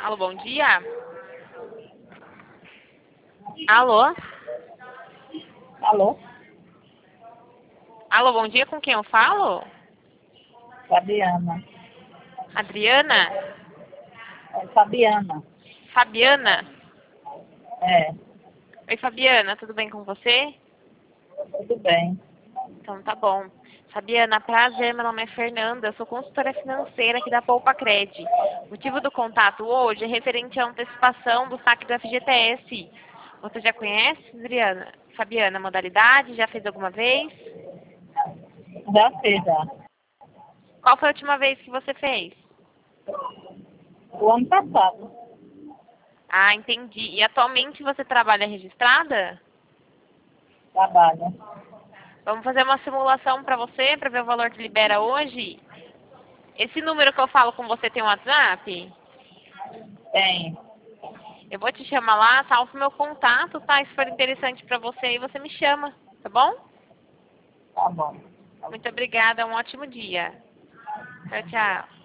Alô, bom dia. Alô? Alô? Alô, bom dia, com quem eu falo? Fabiana. Adriana? É Fabiana. Fabiana? É, Oi, Fabiana, tudo bem com você? tudo bem. Então tá bom. Fabiana, prazer, meu nome é Fernanda, eu sou consultora financeira aqui da Poupa Cred. O motivo do contato hoje é referente à antecipação do saque do FGTS. Você já conhece, Adriana? Fabiana, a modalidade? Já fez alguma vez? Já fez, já. Qual foi a última vez que você fez? O ano passado. Ah, entendi. E atualmente você trabalha registrada? Trabalha. Vamos fazer uma simulação para você, para ver o valor que libera hoje. Esse número que eu falo com você tem um WhatsApp? Tem. Eu vou te chamar lá, salve meu contato, tá? Se for interessante para você aí, você me chama, tá bom? Tá bom. Muito obrigada, um ótimo dia. Tchau, tchau.